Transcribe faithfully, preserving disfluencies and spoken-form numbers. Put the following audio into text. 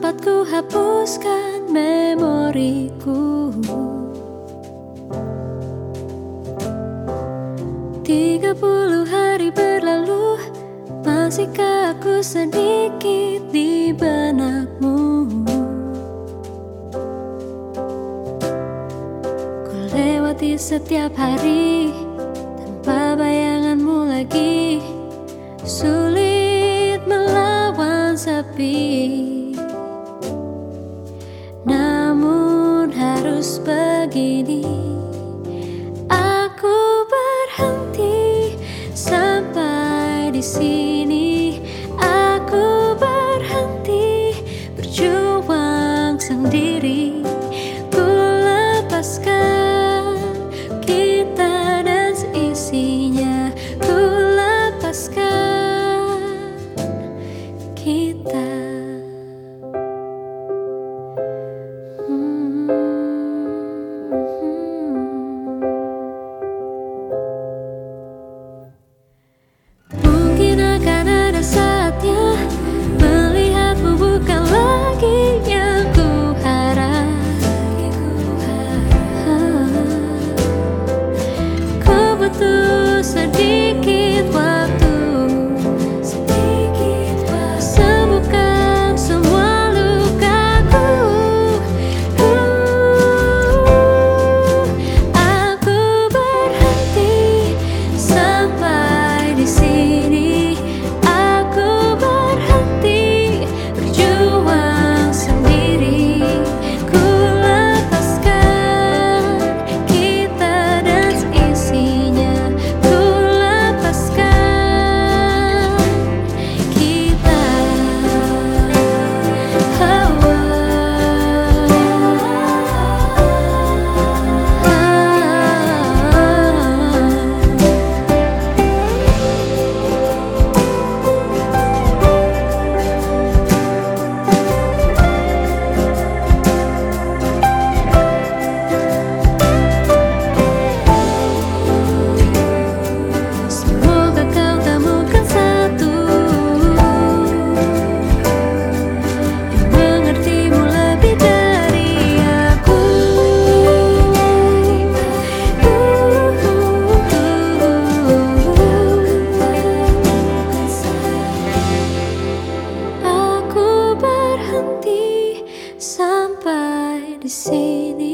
sempat ku hapuskan memoriku. Tiga puluh hari berlalu, masihkah aku sedikit di benakmu? Ku lewati setiap hari tanpa bayanganmu lagi, sulit melawan sepi. Namun harus begini, aku berhenti sampai di sini. Aku berhenti berjuang sendiri. Ku lepaskan kita dan seisinya. Ku lepaskan kita. Mungkin akan ada saatnya melihatmu bukan lagi yang ku harap. Ku butuh sedikit waktu, sembuhkan semua lukaku. Aku berhenti sampai di sini. Aku berhenti berjuang sendiri. Ku lepaskan kita dan seisinya. Ku lepaskan kita. Semoga kau temukan satu yang mengertimu lebih dari aku. Aku berhenti sampai di sini.